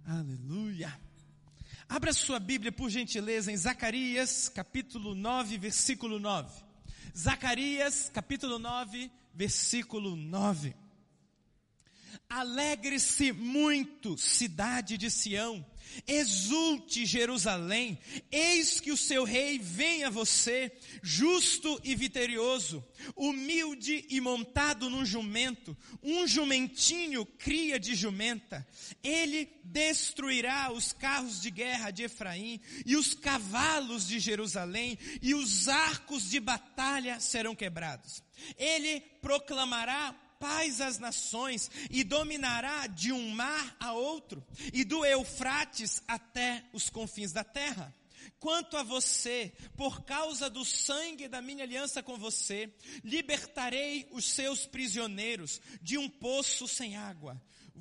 Aleluia. Abra sua Bíblia, por gentileza, em Zacarias, capítulo 9, versículo 9. Zacarias, capítulo 9, versículo 9. Alegre-se muito, cidade de Sião, exulte Jerusalém, eis que o seu rei vem a você, justo e vitorioso, humilde e montado num jumento, um jumentinho cria de jumenta. Ele destruirá os carros de guerra de Efraim e os cavalos de Jerusalém, e os arcos de batalha serão quebrados. Ele proclamará paz às nações e dominará de um mar a outro e do Eufrates até os confins da terra. Quanto a você, por causa do sangue da minha aliança com você, libertarei os seus prisioneiros de um poço sem água.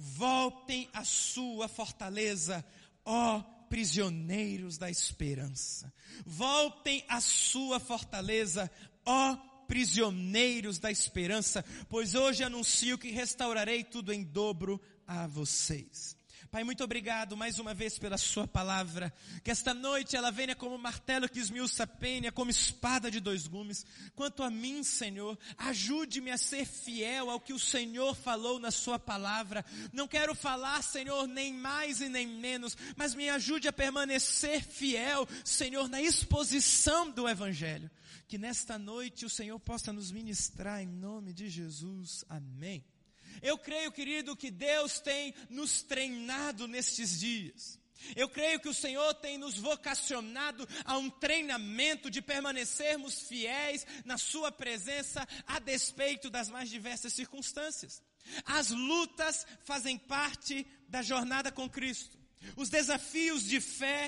Voltem à sua fortaleza, ó prisioneiros da esperança. Voltem à sua fortaleza, ó prisioneiros da esperança, pois hoje anuncio que restaurarei tudo em dobro a vocês. Pai, muito obrigado mais uma vez pela sua palavra, que esta noite ela venha como martelo que esmiuça a penha, como espada de dois gumes. Quanto a mim, Senhor, ajude-me a ser fiel ao que o Senhor falou na sua palavra. Não quero falar, Senhor, nem mais e nem menos, mas me ajude a permanecer fiel, Senhor, na exposição do Evangelho. Que nesta noite o Senhor possa nos ministrar em nome de Jesus. Amém. Eu creio, querido, que Deus tem nos treinado nestes dias. Eu creio que o Senhor tem nos vocacionado a um treinamento de permanecermos fiéis na sua presença a despeito das mais diversas circunstâncias. As lutas fazem parte da jornada com Cristo. Os desafios de fé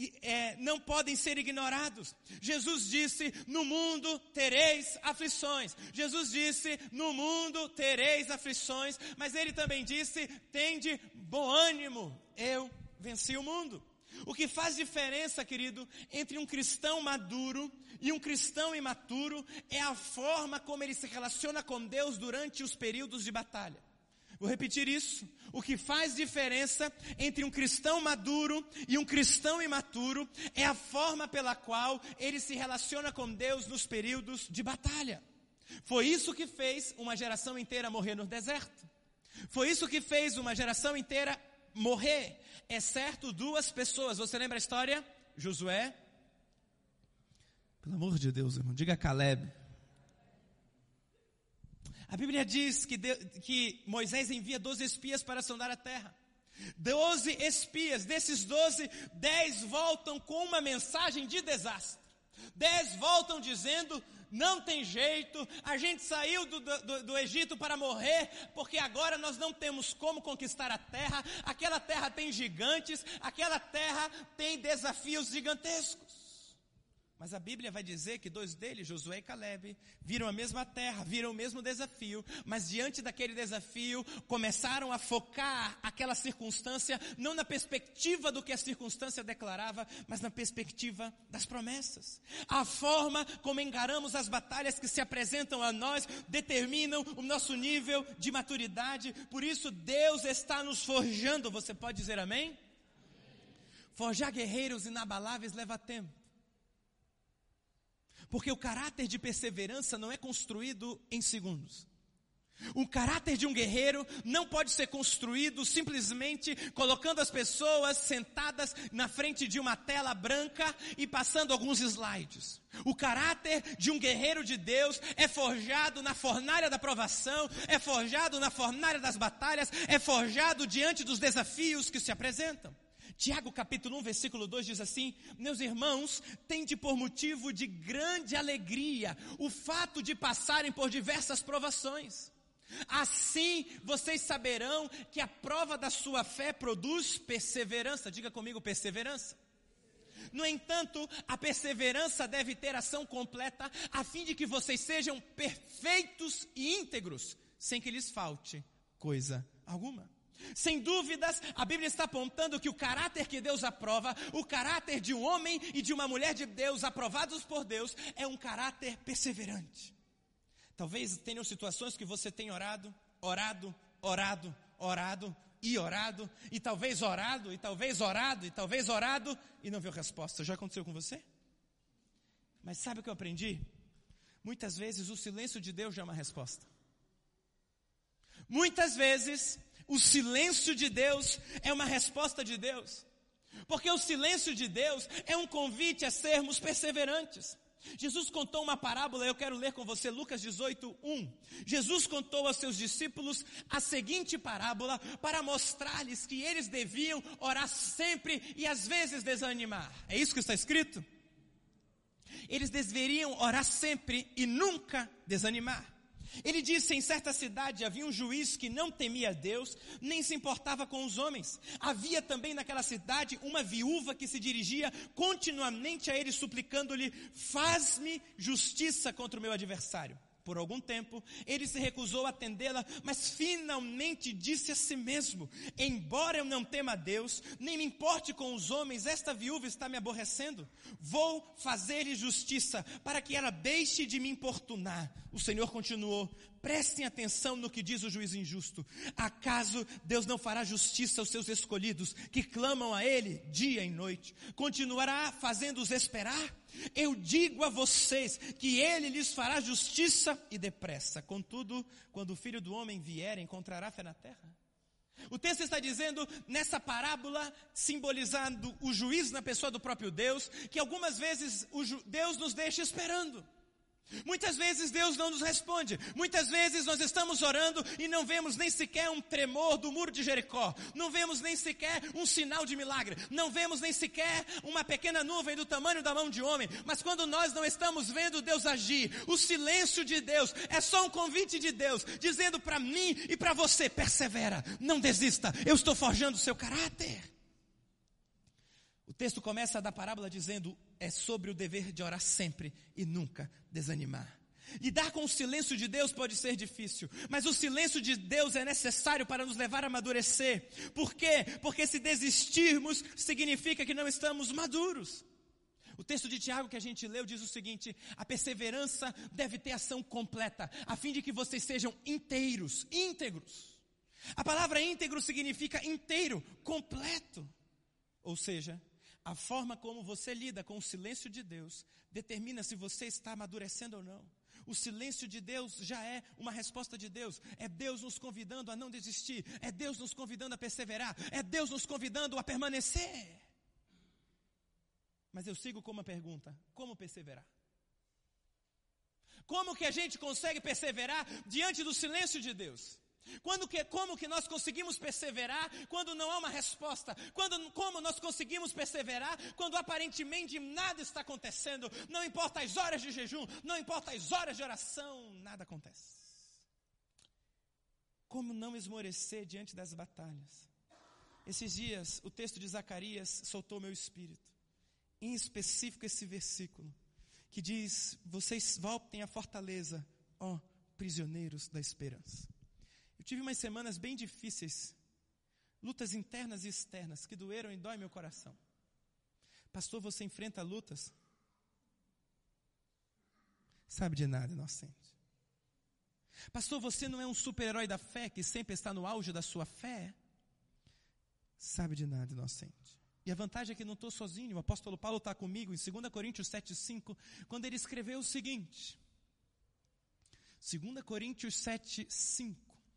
não podem ser ignorados. Jesus disse, no mundo tereis aflições. Jesus disse, no mundo tereis aflições. Mas ele também disse, tende bom ânimo, eu venci o mundo. O que faz diferença, querido, entre um cristão maduro e um cristão imaturo é a forma como ele se relaciona com Deus durante os períodos de batalha. Vou repetir isso. O que faz diferença entre um cristão maduro e um cristão imaturo é a forma pela qual ele se relaciona com Deus nos períodos de batalha. Foi isso que fez uma geração inteira morrer no deserto. Foi isso que fez uma geração inteira morrer, exceto duas pessoas. Você lembra a história? Josué. Pelo amor de Deus, irmão, diga Caleb. A Bíblia diz que Moisés envia 12 espias para sondar a terra. 12 espias, desses 12, 10 voltam com uma mensagem de desastre. 10 voltam dizendo, não tem jeito, a gente saiu do Egito para morrer, porque agora nós não temos como conquistar a terra, aquela terra tem gigantes, aquela terra tem desafios gigantescos. Mas a Bíblia vai dizer que 2 deles, Josué e Caleb, viram a mesma terra, viram o mesmo desafio, mas diante daquele desafio, começaram a focar aquela circunstância, não na perspectiva do que a circunstância declarava, mas na perspectiva das promessas. A forma como encaramos as batalhas que se apresentam a nós, determinam o nosso nível de maturidade, por isso Deus está nos forjando, você pode dizer amém? Forjar guerreiros inabaláveis leva tempo. Porque o caráter de perseverança não é construído em segundos. O caráter de um guerreiro não pode ser construído simplesmente colocando as pessoas sentadas na frente de uma tela branca e passando alguns slides. O caráter de um guerreiro de Deus é forjado na fornalha da provação, é forjado na fornalha das batalhas, é forjado diante dos desafios que se apresentam. Tiago capítulo 1, versículo 2 diz assim, meus irmãos, tende por motivo de grande alegria o fato de passarem por diversas provações. Assim vocês saberão que a prova da sua fé produz perseverança. Diga comigo, perseverança. No entanto, a perseverança deve ter ação completa, a fim de que vocês sejam perfeitos e íntegros, sem que lhes falte coisa alguma. Sem dúvidas, a Bíblia está apontando que o caráter que Deus aprova, o caráter de um homem e de uma mulher de Deus, aprovados por Deus, é um caráter perseverante. Talvez tenham situações que você tem orado, e orado, e talvez orado, e talvez orado, e talvez orado, e não viu resposta. Já aconteceu com você? Mas sabe o que eu aprendi? Muitas vezes o silêncio de Deus já é uma resposta. Muitas vezes o silêncio de Deus é uma resposta de Deus. Porque o silêncio de Deus é um convite a sermos perseverantes. Jesus contou uma parábola, eu quero ler com você Lucas 18:1. Jesus contou aos seus discípulos a seguinte parábola para mostrar-lhes que eles deviam orar sempre e às vezes desanimar. É isso que está escrito? Eles deveriam orar sempre e nunca desanimar. Ele disse: em certa cidade havia um juiz que não temia a Deus, nem se importava com os homens. Havia também naquela cidade uma viúva que se dirigia continuamente a ele, suplicando-lhe: faz-me justiça contra o meu adversário. Por algum tempo, ele se recusou a atendê-la, mas finalmente disse a si mesmo: embora eu não tema a Deus, nem me importe com os homens, esta viúva está me aborrecendo. Vou fazer-lhe justiça, para que ela deixe de me importunar. O Senhor continuou: prestem atenção no que diz o juiz injusto. Acaso Deus não fará justiça aos seus escolhidos, que clamam a Ele dia e noite? Continuará fazendo-os esperar? Eu digo a vocês que Ele lhes fará justiça e depressa. Contudo, quando o Filho do Homem vier, encontrará fé na terra? O texto está dizendo, nessa parábola, simbolizando o juiz na pessoa do próprio Deus, que algumas vezes Deus nos deixa esperando. Muitas vezes Deus não nos responde. Muitas vezes nós estamos orando e não vemos nem sequer um tremor do muro de Jericó. Não vemos nem sequer um sinal de milagre. Não vemos nem sequer uma pequena nuvem do tamanho da mão de homem. Mas quando nós não estamos vendo Deus agir, o silêncio de Deus é só um convite de Deus, dizendo para mim e para você: persevera, não desista, eu estou forjando o seu caráter. O texto começa da parábola dizendo: é sobre o dever de orar sempre e nunca desanimar. Lidar com o silêncio de Deus pode ser difícil, mas o silêncio de Deus é necessário para nos levar a amadurecer. Por quê? Porque se desistirmos, significa que não estamos maduros. O texto de Tiago que a gente leu diz o seguinte: a perseverança deve ter ação completa, a fim de que vocês sejam íntegros. A palavra íntegro significa inteiro, completo. Ou seja, a forma como você lida com o silêncio de Deus determina se você está amadurecendo ou não. O silêncio de Deus já é uma resposta de Deus. É Deus nos convidando a não desistir. É Deus nos convidando a perseverar. É Deus nos convidando a permanecer. Mas eu sigo com uma pergunta: como perseverar? Como que a gente consegue perseverar diante do silêncio de Deus? Como que nós conseguimos perseverar quando não há uma resposta? Como nós conseguimos perseverar quando aparentemente nada está acontecendo? Não importa as horas de jejum, não importa as horas de oração, nada acontece. Como não esmorecer diante das batalhas? Esses dias o texto de Zacarias soltou meu espírito. Em específico esse versículo que diz: vocês voltem à fortaleza, ó prisioneiros da esperança. Eu tive umas semanas bem difíceis, lutas internas e externas, que doeram e dói meu coração. Pastor, você enfrenta lutas? Sabe de nada, inocente. Pastor, você não é um super-herói da fé que sempre está no auge da sua fé? Sabe de nada, inocente. E a vantagem é que não estou sozinho. O apóstolo Paulo está comigo em 2 Coríntios 7,5, quando ele escreveu o seguinte. 2 Coríntios 7,5.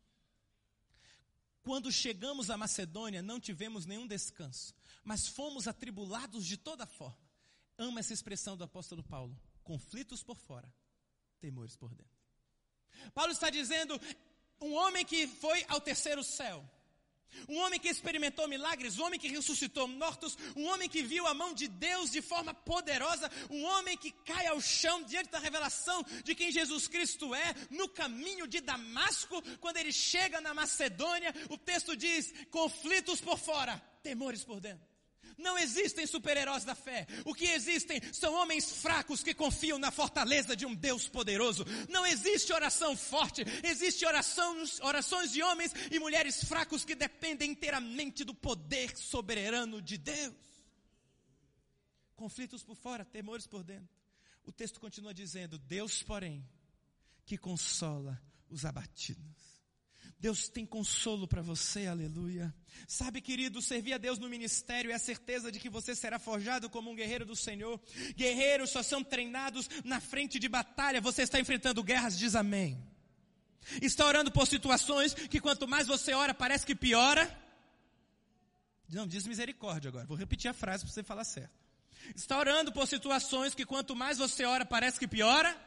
Quando chegamos à Macedônia, não tivemos nenhum descanso, mas fomos atribulados de toda forma. Amo essa expressão do apóstolo Paulo: conflitos por fora, temores por dentro. Paulo está dizendo, um homem que foi ao terceiro céu, um homem que experimentou milagres, um homem que ressuscitou mortos, um homem que viu a mão de Deus de forma poderosa, um homem que cai ao chão diante da revelação de quem Jesus Cristo é, no caminho de Damasco. Quando ele chega na Macedônia, o texto diz: conflitos por fora, temores por dentro. Não existem super-heróis da fé. O que existem são homens fracos que confiam na fortaleza de um Deus poderoso. Não existe oração forte. Existe orações de homens e mulheres fracos que dependem inteiramente do poder soberano de Deus. Conflitos por fora, temores por dentro. O texto continua dizendo: Deus, porém, que consola os abatidos. Deus tem consolo para você, aleluia. Sabe, querido, servir a Deus no ministério é a certeza de que você será forjado como um guerreiro do Senhor. Guerreiros só são treinados na frente de batalha. Você está enfrentando guerras, diz amém. Está orando por situações que quanto mais você ora, parece que piora. Não, diz misericórdia agora. Vou repetir a frase para você falar certo. Está orando por situações que quanto mais você ora, parece que piora.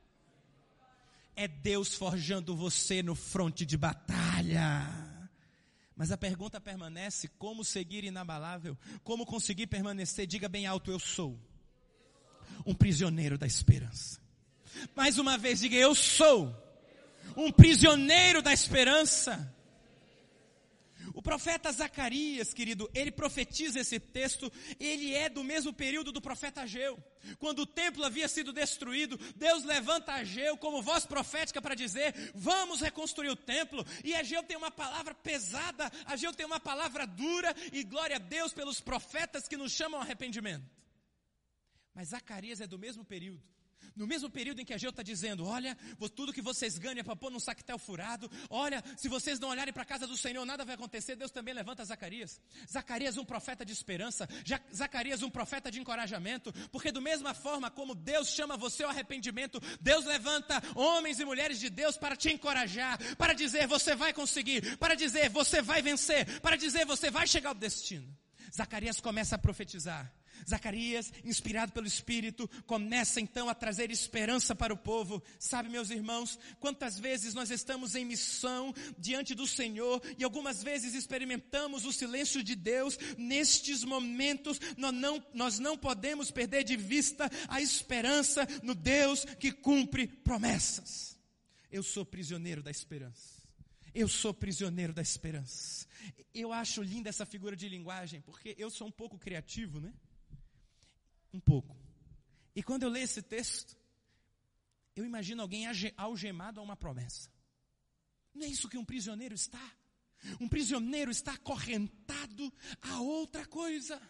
É Deus forjando você no fronte de batalha. Mas a pergunta permanece: como seguir inabalável? Como conseguir permanecer? Diga bem alto: eu sou um prisioneiro da esperança. Mais uma vez, diga: eu sou um prisioneiro da esperança. O profeta Zacarias, querido, ele profetiza esse texto. Ele é do mesmo período do profeta Ageu. Quando o templo havia sido destruído, Deus levanta Ageu como voz profética para dizer: vamos reconstruir o templo. E Ageu tem uma palavra pesada, Ageu tem uma palavra dura, e glória a Deus pelos profetas que nos chamam ao arrependimento. Mas Zacarias é do mesmo período. No mesmo período em que Ageu está dizendo: olha, tudo que vocês ganham é para pôr num saquetel furado. Olha, se vocês não olharem para a casa do Senhor, nada vai acontecer. Deus também levanta Zacarias. Zacarias um profeta de esperança. Zacarias um profeta de encorajamento. Porque da mesma forma como Deus chama você ao arrependimento, Deus levanta homens e mulheres de Deus para te encorajar, para dizer: você vai conseguir, para dizer: você vai vencer, para dizer: você vai chegar ao destino. Zacarias começa a profetizar. Zacarias, inspirado pelo Espírito, começa então a trazer esperança para o povo. Sabe, meus irmãos, quantas vezes nós estamos em missão diante do Senhor e algumas vezes experimentamos o silêncio de Deus. Nestes momentos nós não podemos perder de vista a esperança no Deus que cumpre promessas. Eu sou prisioneiro da esperança. Eu sou prisioneiro da esperança. Eu acho linda essa figura de linguagem, porque eu sou um pouco criativo, né? Um pouco. E quando eu leio esse texto, eu imagino alguém algemado a uma promessa. Não é isso que um prisioneiro está? Um prisioneiro está acorrentado a outra coisa.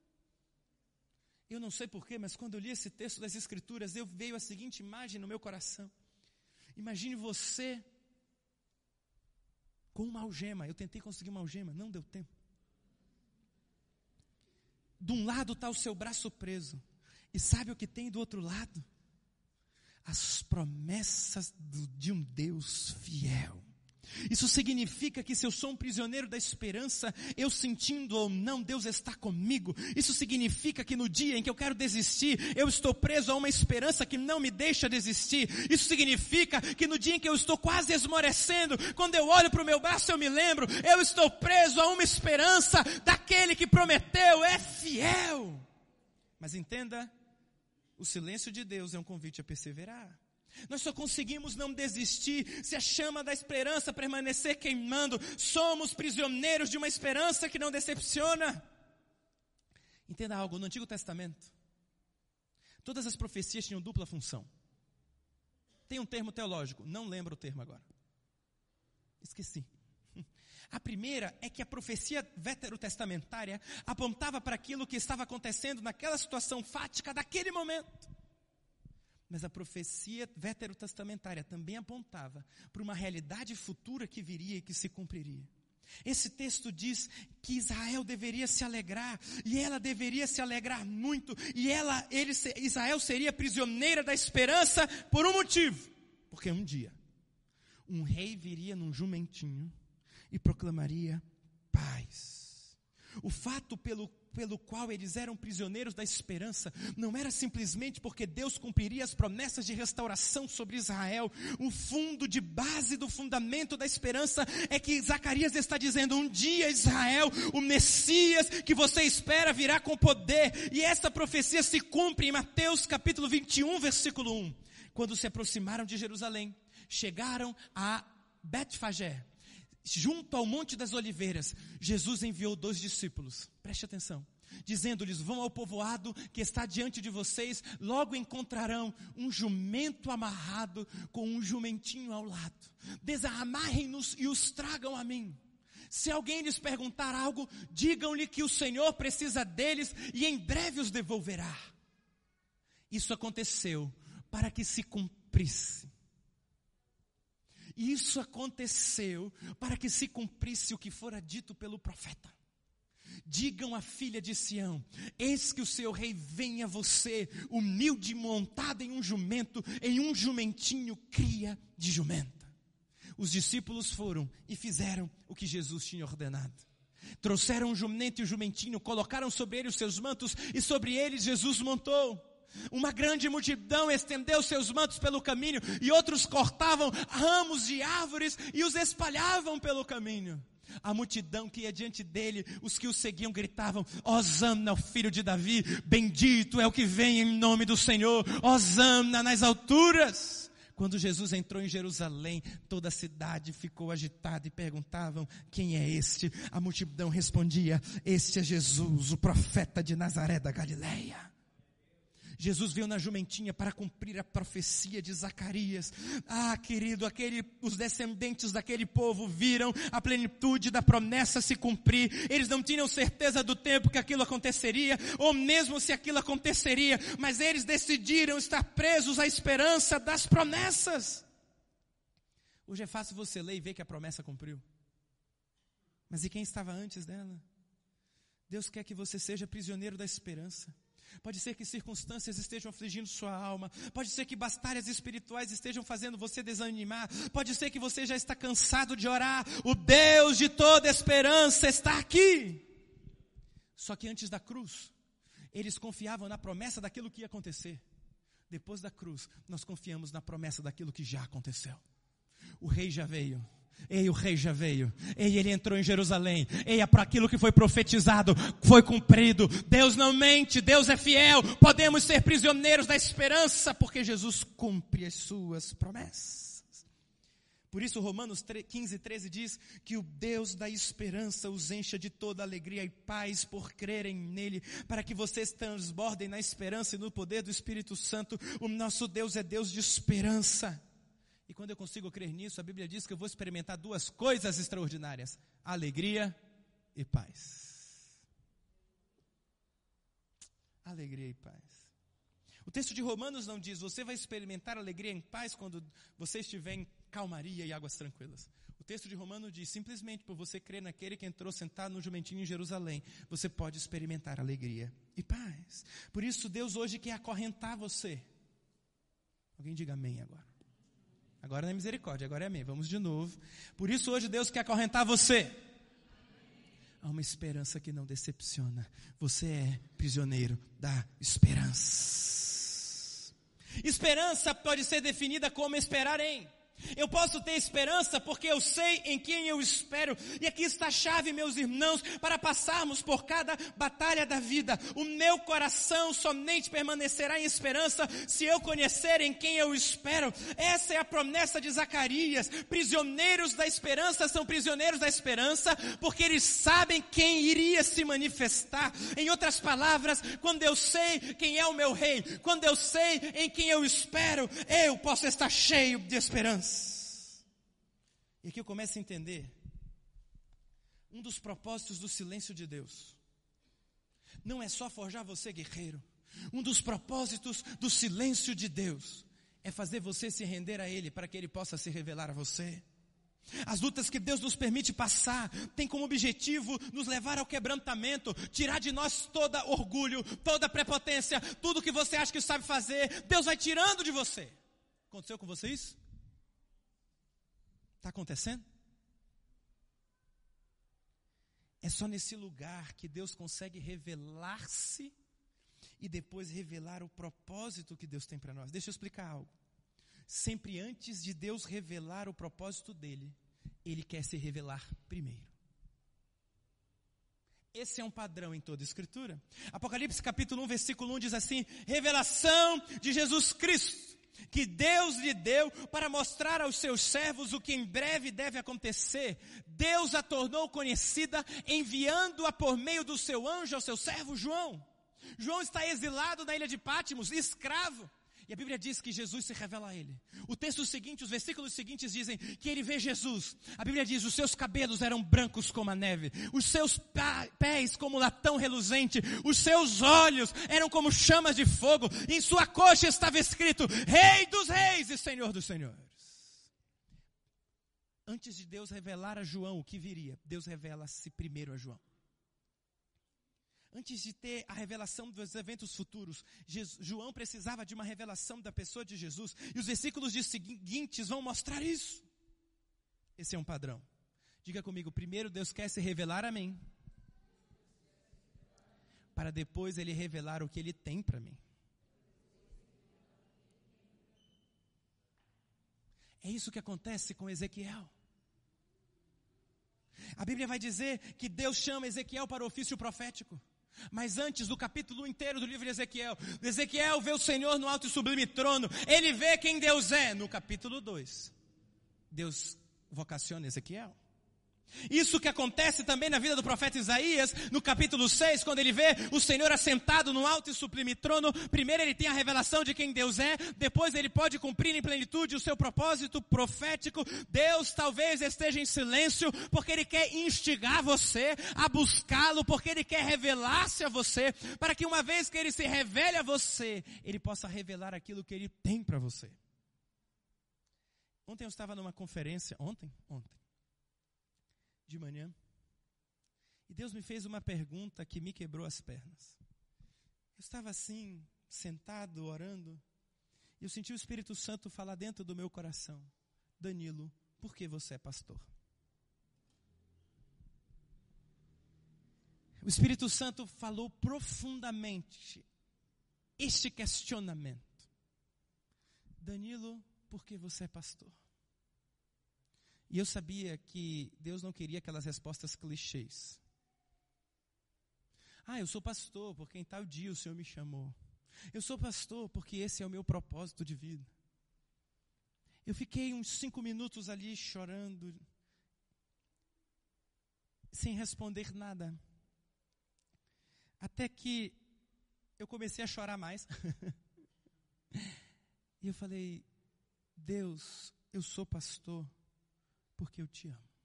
Eu não sei porquê, mas quando eu li esse texto das Escrituras, veio a seguinte imagem no meu coração. Imagine você com uma algema. Eu tentei conseguir uma algema, não deu tempo. De um lado está o seu braço preso. E sabe o que tem do outro lado? As promessas de um Deus fiel. Isso significa que se eu sou um prisioneiro da esperança, eu sentindo ou não, Deus está comigo. Isso significa que no dia em que eu quero desistir, eu estou preso a uma esperança que não me deixa desistir. Isso significa que no dia em que eu estou quase esmorecendo, quando eu olho para o meu braço eu me lembro, eu estou preso a uma esperança daquele que prometeu, é fiel. Mas entenda, o silêncio de Deus é um convite a perseverar. Nós só conseguimos não desistir se a chama da esperança permanecer queimando. Somos prisioneiros de uma esperança que não decepciona. Entenda algo, no Antigo Testamento, todas as profecias tinham dupla função. Tem um termo teológico, não lembro o termo agora. Esqueci. A primeira é que a profecia veterotestamentária apontava para aquilo que estava acontecendo naquela situação fática daquele momento. Mas a profecia veterotestamentária também apontava para uma realidade futura que viria e que se cumpriria. Esse texto diz que Israel deveria se alegrar, e ela deveria se alegrar muito, e Israel seria prisioneira da esperança por um motivo. Porque um dia, um rei viria num jumentinho e proclamaria paz. O fato pelo qual eles eram prisioneiros da esperança, não era simplesmente porque Deus cumpriria as promessas de restauração sobre Israel. O fundo de base do fundamento da esperança é que Zacarias está dizendo: um dia Israel, o Messias que você espera, virá com poder. E essa profecia se cumpre em Mateus capítulo 21, versículo 1. Quando se aproximaram de Jerusalém, chegaram a Betfagé, junto ao Monte das Oliveiras, Jesus enviou 2 discípulos, preste atenção, dizendo-lhes: vão ao povoado que está diante de vocês, logo encontrarão um jumento amarrado com um jumentinho ao lado, desamarrem-nos e os tragam a mim. Se alguém lhes perguntar algo, digam-lhe que o Senhor precisa deles e em breve os devolverá. Isso aconteceu para que se cumprisse. E isso aconteceu para que se cumprisse o que fora dito pelo profeta. Digam à filha de Sião: eis que o seu rei vem a você, humilde, montado em um jumento, em um jumentinho cria de jumenta. Os discípulos foram e fizeram o que Jesus tinha ordenado. Trouxeram o jumento e o jumentinho, colocaram sobre ele os seus mantos, e sobre eles Jesus montou. Uma grande multidão estendeu seus mantos pelo caminho, e outros cortavam ramos de árvores e os espalhavam pelo caminho. A multidão que ia diante dele, os que o seguiam gritavam: Hosana ao filho de Davi, bendito é o que vem em nome do Senhor, Hosana nas alturas. Quando Jesus entrou em Jerusalém, toda a cidade ficou agitada e perguntavam: quem é este? A multidão respondia: este é Jesus, o profeta de Nazaré da Galileia. Jesus veio na jumentinha para cumprir a profecia de Zacarias. Querido, os descendentes daquele povo viram a plenitude da promessa se cumprir. Eles não tinham certeza do tempo que aquilo aconteceria, ou mesmo se aquilo aconteceria, mas eles decidiram estar presos à esperança das promessas. Hoje é fácil você ler e ver que a promessa cumpriu. Mas e quem estava antes dela? Deus quer que você seja prisioneiro da esperança. Pode ser que circunstâncias estejam afligindo sua alma. Pode ser que batalhas espirituais estejam fazendo você desanimar. Pode ser que você já está cansado de orar. O Deus de toda esperança está aqui. Só que antes da cruz, eles confiavam na promessa daquilo que ia acontecer. Depois da cruz, nós confiamos na promessa daquilo que já aconteceu. O rei já veio. Ei, o rei já veio. Ei, ele entrou em Jerusalém. Ei, para aquilo que foi profetizado foi cumprido. Deus não mente, Deus é fiel. Podemos ser prisioneiros da esperança, porque Jesus cumpre as suas promessas. Por isso Romanos 15:13 diz que o Deus da esperança os encha de toda alegria e paz por crerem nele, para que vocês transbordem na esperança e no poder do Espírito Santo. O nosso Deus é Deus de esperança. E quando eu consigo crer nisso, a Bíblia diz que eu vou experimentar duas coisas extraordinárias: alegria e paz. Alegria e paz. O texto de Romanos não diz: você vai experimentar alegria e paz quando você estiver em calmaria e águas tranquilas. O texto de Romanos diz: simplesmente por você crer naquele que entrou sentado no jumentinho em Jerusalém, você pode experimentar alegria e paz. Por isso Deus hoje quer acorrentar você. Alguém diga amém agora. Agora não é misericórdia, agora é amém. Vamos de novo. Por isso hoje Deus quer acorrentar você. Há uma esperança que não decepciona. Você é prisioneiro da esperança. Esperança pode ser definida como esperar em. Eu posso ter esperança porque eu sei em quem eu espero. E aqui está a chave, meus irmãos, para passarmos por cada batalha da vida. O meu coração somente permanecerá em esperança se eu conhecer em quem eu espero. Essa é a promessa de Zacarias. Prisioneiros da esperança são prisioneiros da esperança porque eles sabem quem iria se manifestar. Em outras palavras, quando eu sei quem é o meu rei, quando eu sei em quem eu espero, eu posso estar cheio de esperança. E aqui eu começo a entender um dos propósitos do silêncio de Deus. Não é só forjar você guerreiro. Um dos propósitos do silêncio de Deus é fazer você se render a Ele, para que Ele possa se revelar a você. As lutas que Deus nos permite passar tem como objetivo nos levar ao quebrantamento, tirar de nós todo orgulho, toda prepotência, tudo que você acha que sabe fazer. Deus vai tirando de você. Aconteceu com você isso? Está acontecendo? É só nesse lugar que Deus consegue revelar-se e depois revelar o propósito que Deus tem para nós. Deixa eu explicar algo. Sempre antes de Deus revelar o propósito dele, Ele quer se revelar primeiro. Esse é um padrão em toda a Escritura. Apocalipse capítulo 1, versículo 1 diz assim: revelação de Jesus Cristo, que Deus lhe deu para mostrar aos seus servos o que em breve deve acontecer. Deus a tornou conhecida, enviando-a por meio do seu anjo ao seu servo João. João está exilado na ilha de Pátimos, escravo. E a Bíblia diz que Jesus se revela a ele. O texto seguinte, os versículos seguintes dizem que ele vê Jesus. A Bíblia diz: os seus cabelos eram brancos como a neve, os seus pés como latão reluzente, os seus olhos eram como chamas de fogo, e em sua coxa estava escrito: Rei dos reis e Senhor dos senhores. Antes de Deus revelar a João o que viria, Deus revela-se primeiro a João. Antes de ter a revelação dos eventos futuros, João precisava de uma revelação da pessoa de Jesus. E os versículos seguintes vão mostrar isso. Esse é um padrão. Diga comigo, primeiro Deus quer se revelar a mim, para depois Ele revelar o que Ele tem para mim. É isso que acontece com Ezequiel. A Bíblia vai dizer que Deus chama Ezequiel para o ofício profético. Mas antes do capítulo inteiro do livro de Ezequiel vê o Senhor no alto e sublime trono. Ele vê quem Deus é. No capítulo 2, Deus vocaciona Ezequiel. Isso que acontece também na vida do profeta Isaías, no capítulo 6, quando ele vê o Senhor assentado no alto e sublime trono. Primeiro ele tem a revelação de quem Deus é, depois ele pode cumprir em plenitude o seu propósito profético. Deus talvez esteja em silêncio, porque Ele quer instigar você a buscá-lo, porque Ele quer revelar-se a você, para que uma vez que Ele se revele a você, Ele possa revelar aquilo que Ele tem para você. Ontem eu estava numa conferência, ontem, de manhã, e Deus me fez uma pergunta que me quebrou as pernas. Eu estava assim, sentado, orando, e eu senti o Espírito Santo falar dentro do meu coração: Danilo, por que você é pastor? O Espírito Santo falou profundamente este questionamento: Danilo, por que você é pastor? E eu sabia que Deus não queria aquelas respostas clichês. Eu sou pastor porque em tal dia o Senhor me chamou. Eu sou pastor porque esse é o meu propósito de vida. Eu fiquei uns 5 minutos ali chorando, sem responder nada. Até que eu comecei a chorar mais. E eu falei: Deus, eu sou pastor porque eu te amo.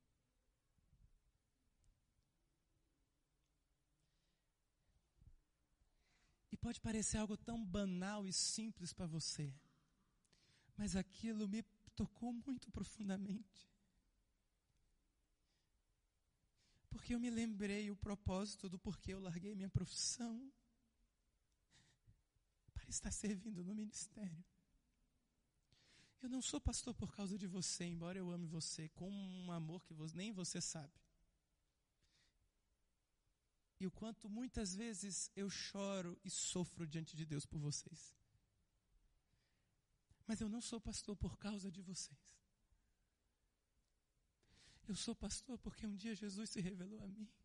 E pode parecer algo tão banal e simples para você, mas aquilo me tocou muito profundamente. Porque eu me lembrei o propósito do porquê eu larguei minha profissão para estar servindo no ministério. Eu não sou pastor por causa de você, embora eu ame você com um amor que nem você sabe. E o quanto muitas vezes eu choro e sofro diante de Deus por vocês. Mas eu não sou pastor por causa de vocês. Eu sou pastor porque um dia Jesus se revelou a mim.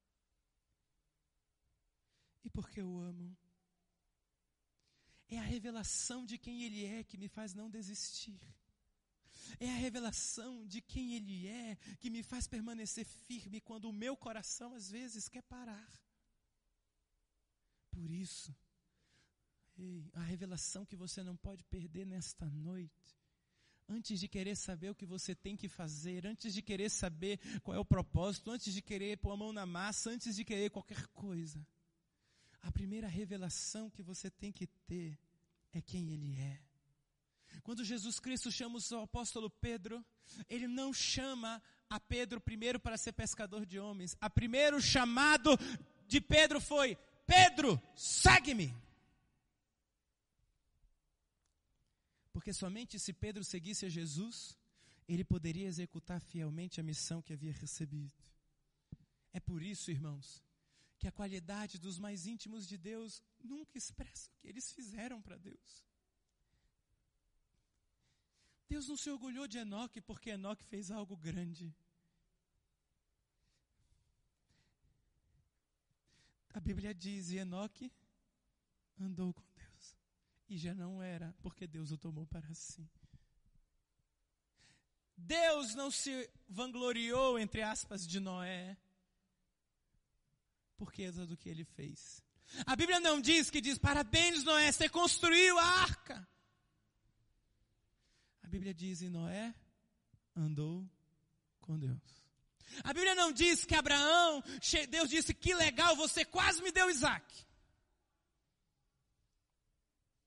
E porque eu amo. É a revelação de quem Ele é que me faz não desistir. É a revelação de quem Ele é que me faz permanecer firme quando o meu coração às vezes quer parar. Por isso, a revelação que você não pode perder nesta noite, antes de querer saber o que você tem que fazer, antes de querer saber qual é o propósito, antes de querer pôr a mão na massa, antes de querer qualquer coisa, a primeira revelação que você tem que ter é quem Ele é. Quando Jesus Cristo chama o apóstolo Pedro, Ele não chama a Pedro primeiro para ser pescador de homens. O primeiro chamado de Pedro foi: Pedro, segue-me. Porque somente se Pedro seguisse a Jesus, ele poderia executar fielmente a missão que havia recebido. É por isso, irmãos, que a qualidade dos mais íntimos de Deus nunca expressa o que eles fizeram para Deus. Deus não se orgulhou de Enoque porque Enoque fez algo grande. A Bíblia diz: e Enoque andou com Deus. E já não era porque Deus o tomou para si. Deus não se vangloriou, entre aspas, de Noé por causa do que ele fez. A Bíblia não diz parabéns, Noé, você construiu a arca. A Bíblia diz: e Noé andou com Deus. A Bíblia não diz que Abraão, Deus disse: que legal, você quase me deu Isaac.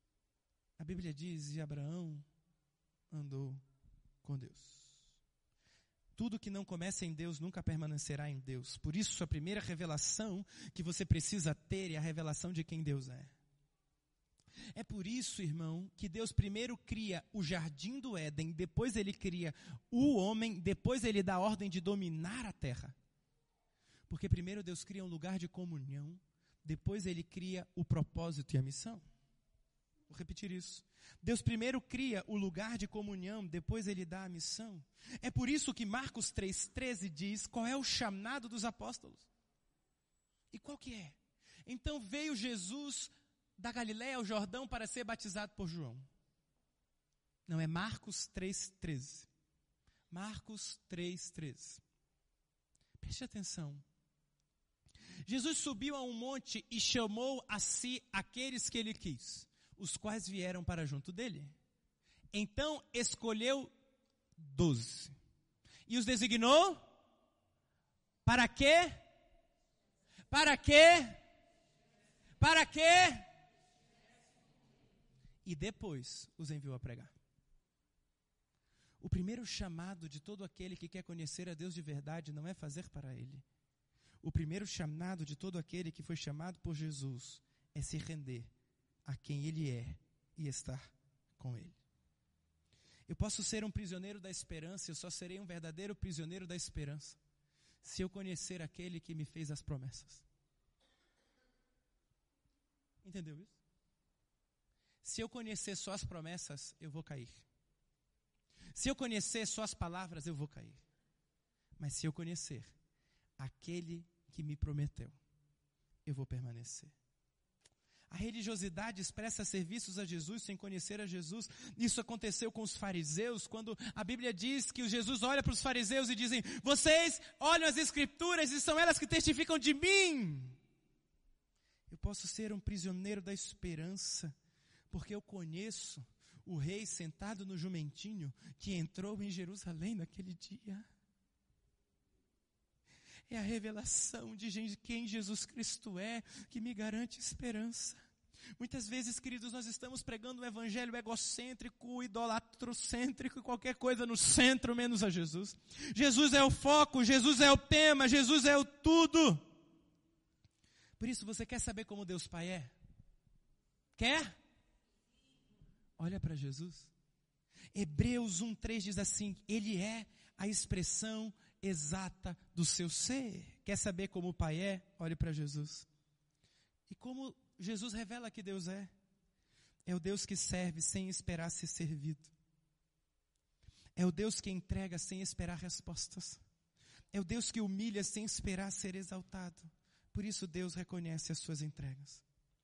A Bíblia diz: e Abraão andou com Deus. Tudo que não começa em Deus nunca permanecerá em Deus. Por isso, a primeira revelação que você precisa ter é a revelação de quem Deus é. É por isso, irmão, que Deus primeiro cria o jardim do Éden, depois ele cria o homem, depois ele dá a ordem de dominar a terra. Porque primeiro Deus cria um lugar de comunhão, depois ele cria o propósito e a missão. Vou repetir isso. Deus primeiro cria o lugar de comunhão, depois ele dá a missão. É por isso que Marcos 3,13 diz qual é o chamado dos apóstolos. E qual que é? Então veio Jesus da Galiléia ao Jordão para ser batizado por João. Não, é Marcos 3,13. Marcos 3,13. Preste atenção. Jesus subiu a um monte e chamou a si aqueles que ele quis, os quais vieram para junto dele. Então escolheu 12. E os designou para quê? Para quê? Para quê? E depois os enviou a pregar. O primeiro chamado de todo aquele que quer conhecer a Deus de verdade não é fazer para Ele. O primeiro chamado de todo aquele que foi chamado por Jesus é se render a quem Ele é e estar com Ele. Eu posso ser um prisioneiro da esperança, eu só serei um verdadeiro prisioneiro da esperança se eu conhecer aquele que me fez as promessas. Entendeu isso? Se eu conhecer só as promessas, eu vou cair. Se eu conhecer só as palavras, eu vou cair. Mas se eu conhecer aquele que me prometeu, eu vou permanecer. A religiosidade expressa serviços a Jesus sem conhecer a Jesus. Isso aconteceu com os fariseus, quando a Bíblia diz que Jesus olha para os fariseus e dizem: vocês olham as escrituras e são elas que testificam de mim. Eu posso ser um prisioneiro da esperança, porque eu conheço o rei sentado no jumentinho que entrou em Jerusalém naquele dia. É a revelação de quem Jesus Cristo é que me garante esperança. Muitas vezes, queridos, nós estamos pregando um evangelho egocêntrico, idolatrocêntrico, qualquer coisa no centro menos a Jesus. Jesus é o foco, Jesus é o tema, Jesus é o tudo. Por isso, você quer saber como Deus Pai é? Quer? Olha para Jesus. Hebreus 1,3 diz assim: Ele é a expressão exata do seu ser. Quer saber como o Pai é? Olhe para Jesus. E como Jesus revela que Deus é? É o Deus que serve sem esperar ser servido. É o Deus que entrega sem esperar respostas. É o Deus que humilha sem esperar ser exaltado. Por isso Deus reconhece as suas entregas.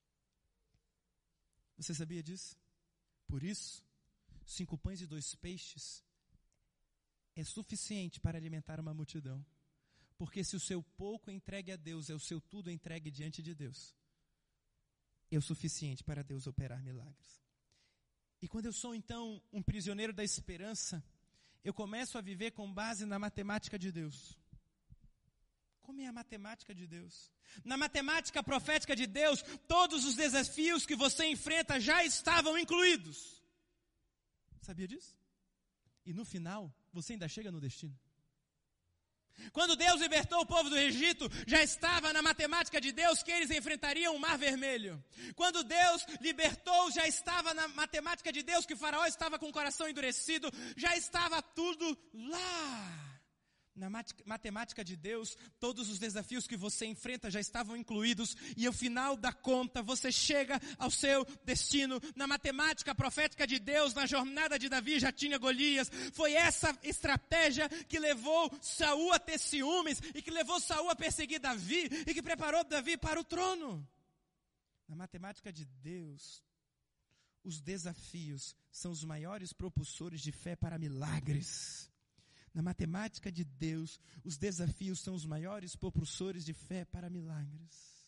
Você sabia disso? Por isso, 5 pães e 2 peixes é suficiente para alimentar uma multidão. Porque se o seu pouco entregue a Deus é o seu tudo entregue diante de Deus, é o suficiente para Deus operar milagres. E quando eu sou então um prisioneiro da esperança, eu começo a viver com base na matemática de Deus. Como é a matemática de Deus? Na matemática profética de Deus, todos os desafios que você enfrenta já estavam incluídos. Sabia disso? E no final, você ainda chega no destino. Quando Deus libertou o povo do Egito, já estava na matemática de Deus que eles enfrentariam o Mar Vermelho. Quando Deus libertou, já estava na matemática de Deus que o faraó estava com o coração endurecido. Já estava tudo lá. Na matemática de Deus, todos os desafios que você enfrenta já estavam incluídos, e ao final da conta, você chega ao seu destino. Na matemática profética de Deus, na jornada de Davi, já tinha Golias. Foi essa estratégia que levou Saul a ter ciúmes, e que levou Saul a perseguir Davi, e que preparou Davi para o trono. Na matemática de Deus, os desafios são os maiores propulsores de fé para milagres. Na matemática de Deus, os desafios são os maiores propulsores de fé para milagres.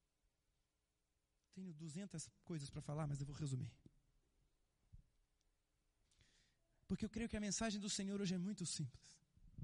Tenho 200 coisas para falar, mas eu vou resumir. Porque eu creio que a mensagem do Senhor hoje é muito simples.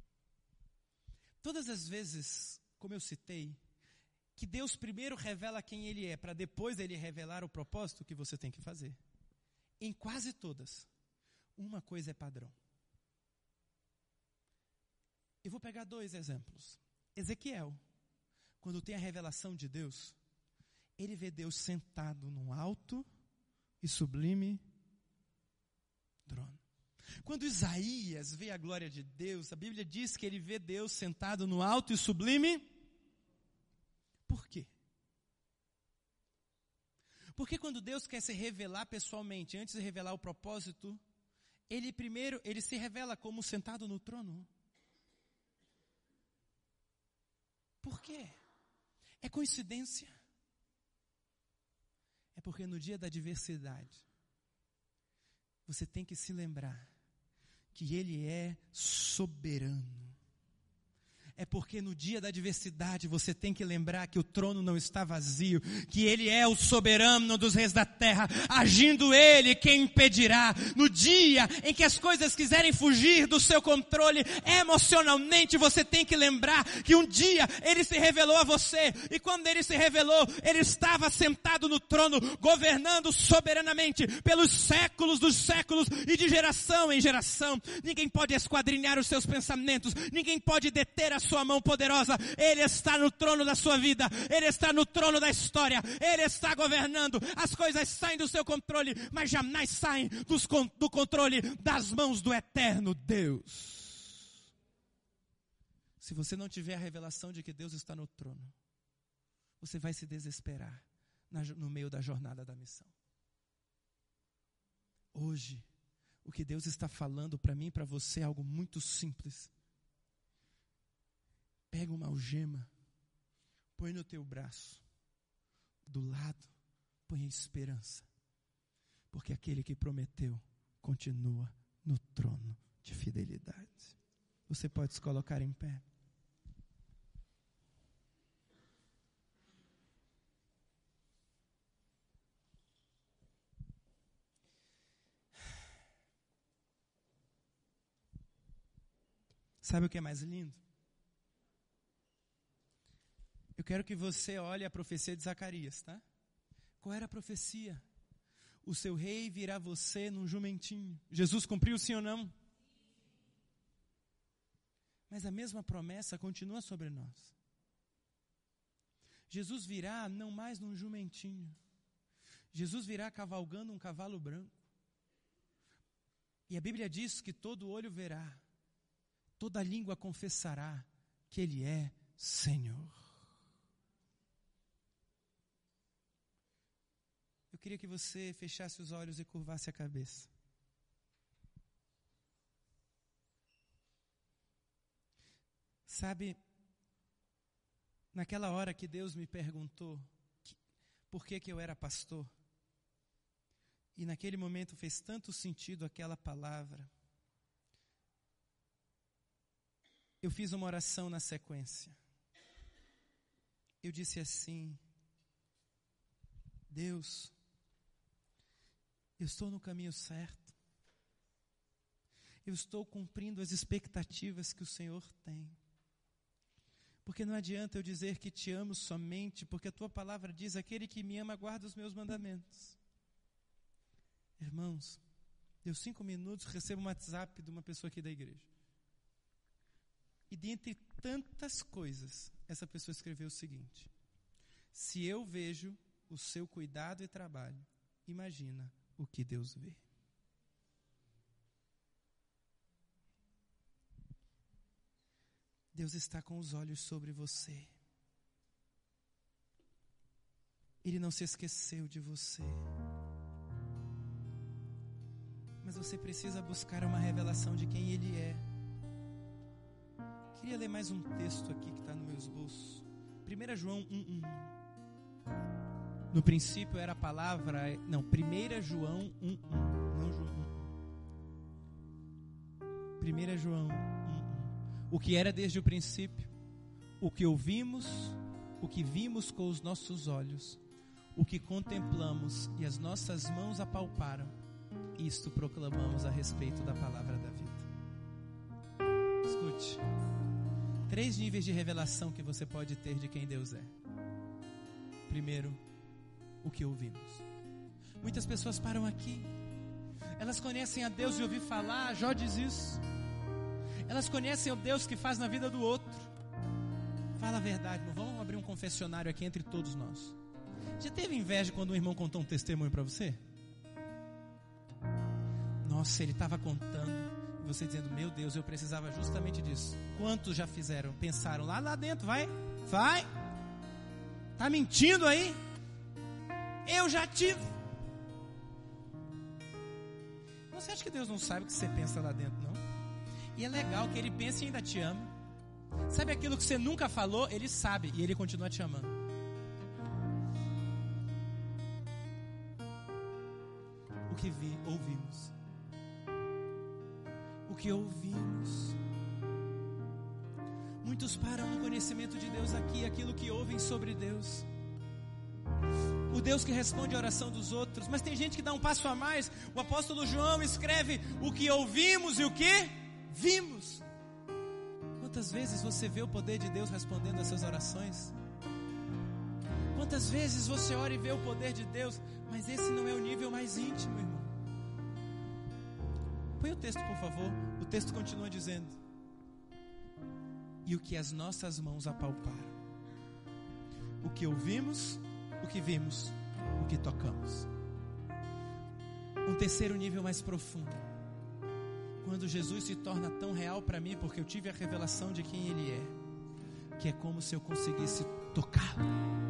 Todas as vezes, como eu citei, que Deus primeiro revela quem Ele é, para depois Ele revelar o propósito que você tem que fazer. Em quase todas, uma coisa é padrão. Eu vou pegar 2 exemplos. Ezequiel, quando tem a revelação de Deus, ele vê Deus sentado num alto e sublime trono. Quando Isaías vê a glória de Deus, a Bíblia diz que ele vê Deus sentado no alto e sublime. Por quê? Porque quando Deus quer se revelar pessoalmente, antes de revelar o propósito, ele se revela como sentado no trono. Por quê? É coincidência? É porque no dia da adversidade, você tem que se lembrar que Ele é soberano. É porque no dia da adversidade você tem que lembrar que o trono não está vazio, que Ele é o soberano dos reis da terra, agindo Ele, quem impedirá? No dia em que as coisas quiserem fugir do seu controle, emocionalmente você tem que lembrar que um dia Ele se revelou a você, e quando Ele se revelou, Ele estava sentado no trono, governando soberanamente pelos séculos dos séculos e de geração em geração. Ninguém pode esquadrinhar os seus pensamentos, ninguém pode deter a sua mão poderosa. Ele está no trono da sua vida, Ele está no trono da história, Ele está governando. As coisas saem do seu controle, mas jamais saem do controle das mãos do eterno Deus. Se você não tiver a revelação de que Deus está no trono, você vai se desesperar no meio da jornada da missão. Hoje, o que Deus está falando para mim e para você é algo muito simples. Pega uma algema, põe no teu braço, do lado, põe a esperança, porque aquele que prometeu continua no trono de fidelidade. Você pode se colocar em pé. Sabe o que é mais lindo? Eu quero que você olhe a profecia de Zacarias, tá? Qual era a profecia? O seu rei virá você num jumentinho. Jesus cumpriu, sim ou não? Mas a mesma promessa continua sobre nós. Jesus virá não mais num jumentinho. Jesus virá cavalgando um cavalo branco. E a Bíblia diz que todo olho verá, toda língua confessará que Ele é Senhor. Eu queria que você fechasse os olhos e curvasse a cabeça. Sabe, naquela hora que Deus me perguntou por que eu era pastor, e naquele momento fez tanto sentido aquela palavra, eu fiz uma oração na sequência. Eu disse assim: Deus, eu estou no caminho certo. Eu estou cumprindo as expectativas que o Senhor tem. Porque não adianta eu dizer que te amo somente, porque a tua palavra diz: aquele que me ama guarda os meus mandamentos. Irmãos, deu 5 minutos, recebo um WhatsApp de uma pessoa aqui da igreja. E dentre tantas coisas, essa pessoa escreveu o seguinte: se eu vejo o seu cuidado e trabalho, imagina o que Deus vê. Deus está com os olhos sobre você. Ele não se esqueceu de você. Mas você precisa buscar uma revelação de quem Ele é. Queria ler mais um texto aqui que está no meu esboço. 1 João 1:1. No princípio era a palavra... Não, 1 João 1:1. Não João 1. 1 João 1:1. O que era desde o princípio, o que ouvimos, o que vimos com os nossos olhos, o que contemplamos e as nossas mãos apalparam, isto proclamamos a respeito da palavra da vida. Escute. 3 níveis de revelação que você pode ter de quem Deus é. Primeiro, o que ouvimos. Muitas pessoas param aqui. Elas conhecem a Deus e ouvir falar. Jó diz isso. Elas conhecem o Deus que faz na vida do outro. Fala a verdade, não vamos abrir um confessionário aqui entre todos nós. Já teve inveja quando um irmão contou um testemunho para você? Nossa, ele estava contando, e você dizendo, meu Deus, eu precisava justamente disso. Quantos já fizeram, pensaram, lá dentro, vai, tá mentindo aí? Eu já tive. Você acha que Deus não sabe o que você pensa lá dentro, não? E é legal que Ele pensa e ainda te ama. Sabe aquilo que você nunca falou? Ele sabe e Ele continua te amando. O que ouvimos. O que ouvimos. Muitos param no conhecimento de Deus aqui, aquilo que ouvem sobre Deus. O Deus que responde a oração dos outros. Mas tem gente que dá um passo a mais. O apóstolo João escreve o que ouvimos e o que vimos. Quantas vezes você vê o poder de Deus respondendo às suas orações? Quantas vezes você ora e vê o poder de Deus? Mas esse não é o nível mais íntimo, irmão. Põe o texto, por favor. O texto continua dizendo: e o que as nossas mãos apalparam, o que ouvimos, o que vimos, o que tocamos. Um terceiro nível mais profundo. Quando Jesus se torna tão real para mim, porque eu tive a revelação de quem Ele é, que é como se eu conseguisse tocá-lo.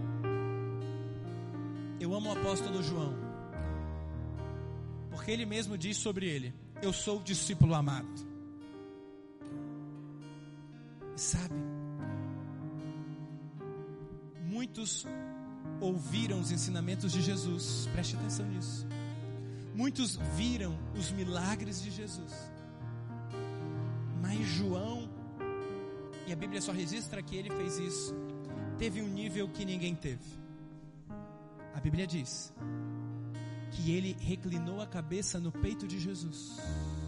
Eu amo o apóstolo João, porque ele mesmo diz sobre ele: eu sou o discípulo amado. E sabe, muitos ouviram os ensinamentos de Jesus, preste atenção nisso. Muitos viram os milagres de Jesus. Mas João, e a Bíblia só registra que ele fez isso, teve um nível que ninguém teve. A Bíblia diz que ele reclinou a cabeça no peito de Jesus.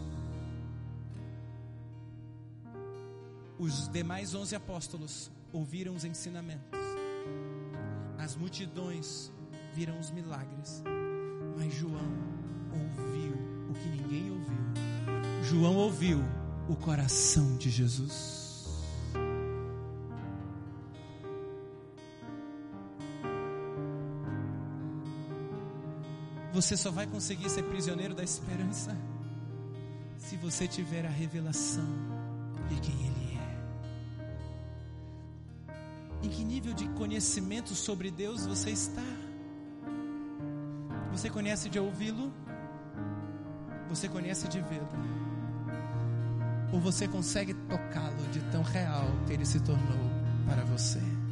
Os demais 11 apóstolos ouviram os ensinamentos. As multidões viram os milagres. Mas João ouviu o que ninguém ouviu. João ouviu o coração de Jesus. Você só vai conseguir ser prisioneiro da esperança se você tiver a revelação de quem Ele é. Em que nível de conhecimento sobre Deus você está? Você conhece de ouvi-lo? Você conhece de vê-lo? Ou você consegue tocá-lo de tão real que Ele se tornou para você?